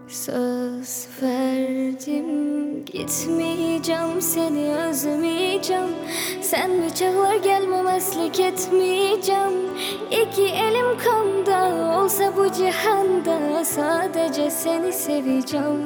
Söz verdim, gitmeyeceğim, seni özlemeyeceğim. Sen mi çağlar gelmemezlik etmeyeceğim. İki elim kanda olsa bu cihanda, sadece seni seveceğim.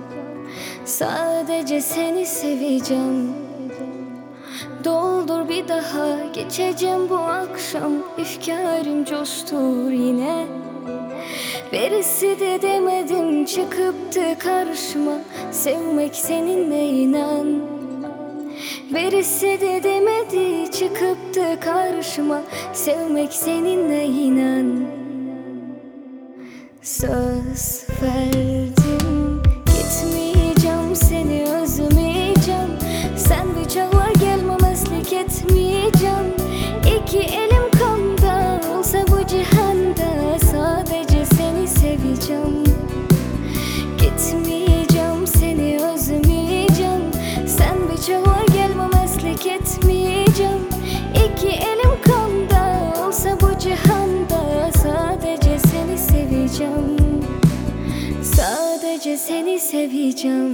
Sadece seni seveceğim. Doldur bir daha, geçeceğim bu akşam. İfkârim coştur yine. Birisi de demedim, çıkıptı karşıma. Sevmek seninle inan. Birisi de demedi, çıkıptı karşıma. Sevmek seninle inan. Söz verdim, gitmeyeceğim, seni özlemeyeceğim. Sen bir çağlar gelmemezlik etmeyeceğim. İki elim kanda olsa bu cihanda, sadece seni seveceğim. Gitmeyeceğim, seni özlemeyeceğim. Sen bir çağlar gelmemezlik etmeyeceğim. İki elim kanda olsa bu cihanda, sadece seni seveceğim. Sadece seni seveceğim.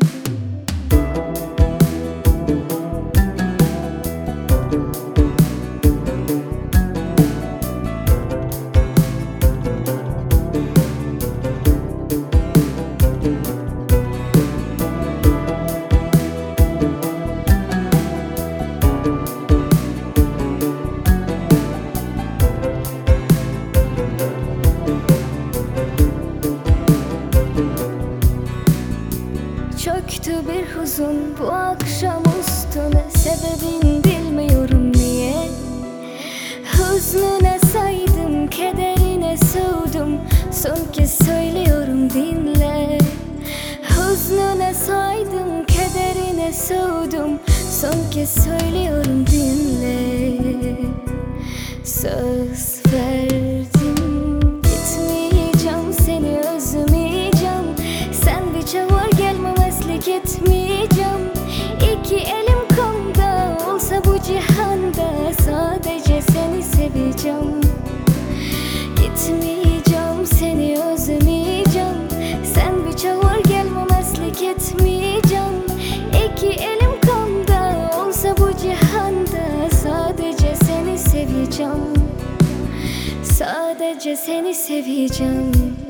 Çöktü bir huzun bu akşam üstüne, sebebini bilmiyorum niye. Hüznüne saydım, kederine sığdım, son kez söylüyorum dinle. Hüznüne saydım, kederine sığdım, son kez söylüyorum dinle. Söz verdim, gitmeyeceğim, seni özlemeyeceğim. Sen bir çağlar gelmemezlik etmeyeceğim. İki elim kanda olsa bu cihanda, sadece seni seveceğim. Gitmeyeceğim, seni özlemeyeceğim. Sen bir çağlar gelmemezlik etmeyeceğim. İki elim kanda olsa bu cihanda, sadece seni seveceğim. Sadece seni seveceğim.